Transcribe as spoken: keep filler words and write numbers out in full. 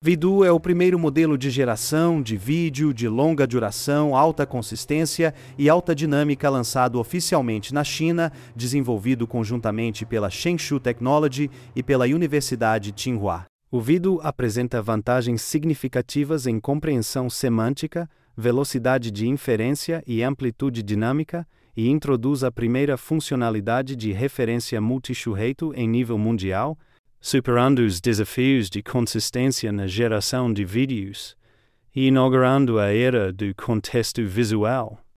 Vidu é o primeiro modelo de geração de vídeo de longa duração, alta consistência e alta dinâmica lançado oficialmente na China, desenvolvido conjuntamente pela Shenshu Technology e pela Universidade Tsinghua. O Vidu apresenta vantagens significativas em compreensão semântica, velocidade de inferência e amplitude dinâmica, e introduz a primeira funcionalidade de referência multissujeito em nível mundial, superando os desafios de consistência na geração de vídeos e inaugurando a era do contexto visual.